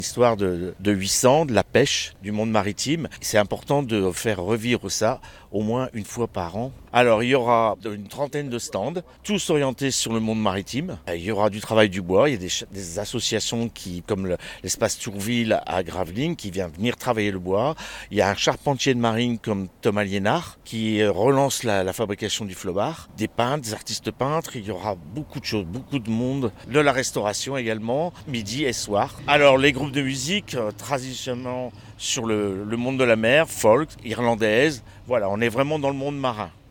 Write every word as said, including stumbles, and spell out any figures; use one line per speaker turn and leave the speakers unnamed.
Histoire de, de huit cents, de la pêche, du monde maritime. C'est important de faire revivre ça au moins une fois par an. Alors il y aura une trentaine de stands, tous orientés sur le monde maritime. Il y aura du travail du bois, il y a des, des associations qui, comme le, l'espace Tourville à Gravelines, qui vient venir travailler le bois. Il y a un charpentier de marine comme Thomas Liénard qui relance la, la fabrication du flobard. Des peintres, des artistes peintres, il y aura beaucoup de choses, beaucoup de monde. De la restauration également, midi et soir. Alors les groupes de musique, euh, traditionnellement sur le, le monde de la mer, folk, irlandaise, voilà, on est vraiment dans le monde marin.